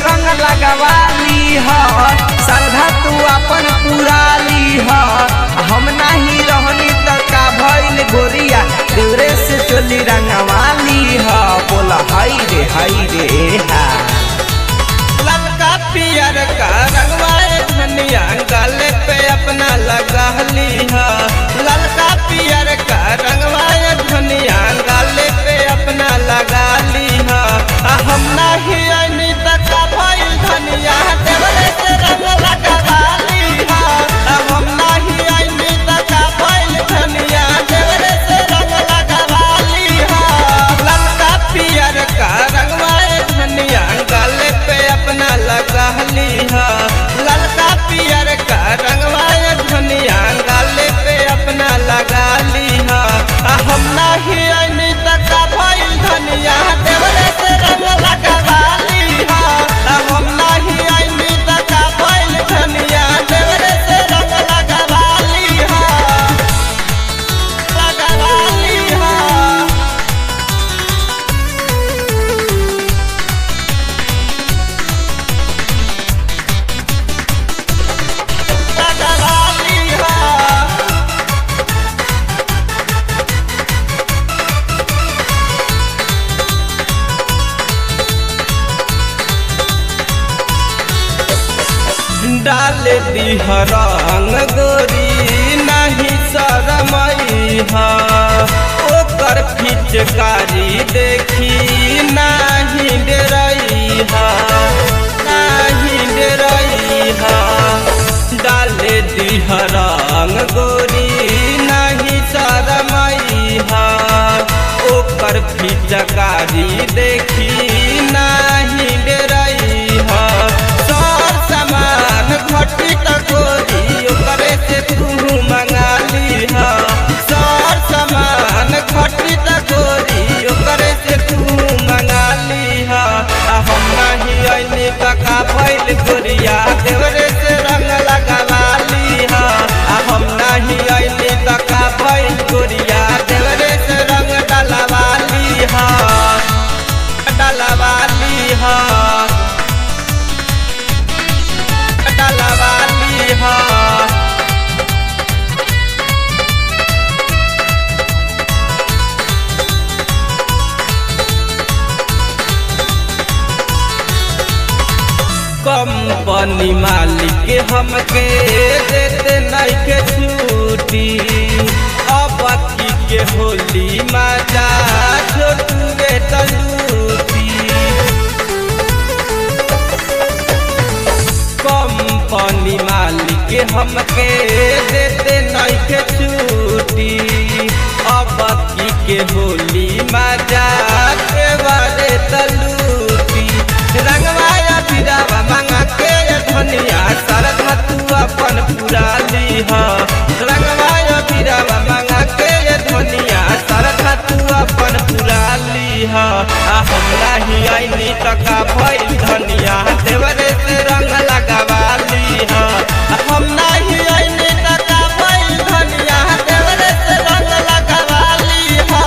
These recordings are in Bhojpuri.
रंग लगवाली ह श्रद्धा तू अपन पुराली ह हम नहीं रहनी त का भइल गोरिया देवरे से चोली रंगवाली ह बोला हाय रे हा ललका पियर का रंगवाए धनिया गले पे अपना लगहली है ललका पियर का रंगवाए धनिया गले पे अपना लगाली है हम नहीं आनी तक भइल धनिया देवरे से रंग लगवाली है हम नहीं आनी तक भइल धनिया देवरे से रंग लगवाली है ललका पियर का रंगवाए धनिया गले पे अपना लगहली है ललका पियर का रंगवाए धनिया गले पे अपना लगाली है हम नहीं आनी तक भइल धनिया देवरे से रंग लगवाली है हम नहीं आनी तक भइल धनिया देवरे से रंग लगवाली है डाल दी रंग गोरी नहीं शरमई है ओकर फिचकारी देखी नहीं डरई है डाल दी रंग गोरी नहीं शरमई है ओकर फिचकारी देखी नहीं डरई है घटी तकोरी ओकरे से तू मंगाली है सर सामान घटी तकोरी ओकरे से तू मंगाली है हम नहीं आनी तका भइल गोरिया देवरे से रंग लगवाली है हम नहीं आनी तका भइल गोरिया देवरे से रंग डलवाली है कंपनी मालिक हमके देते नहीं के छुट्टी अब के होली मजा छोटुए तलूटी कंपनी मालिक हमके देते नहीं के छुट्टी अब के होली मजा के बारे तलूटी रंगवाया बिरावा मांगा के धनिया श्रद्धा तू अपन पुराली है रंगवाया बिरावा मांगा के धनिया श्रद्धा तू अपन पुराली है हम नहीं आईनी तका भइल धनिया देवरे से रंग लगवाली है हम नहीं आईनी तका भइल धनिया देवरे से रंग लगवाली है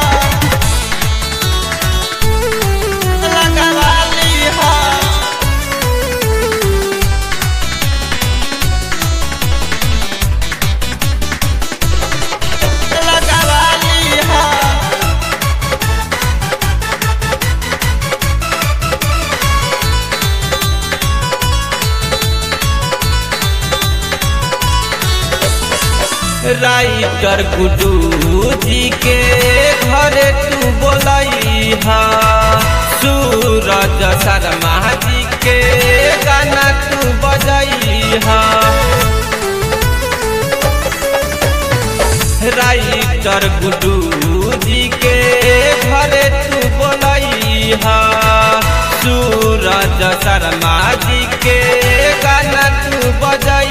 राइटर गुड्डू जी के घरे तू बोलई है सूरज शर्मा जी के गाना तू बजई है राइटर गुड्डू जी के घरे तू बोलई है सूरज शर्मा जी के गाना तू बजई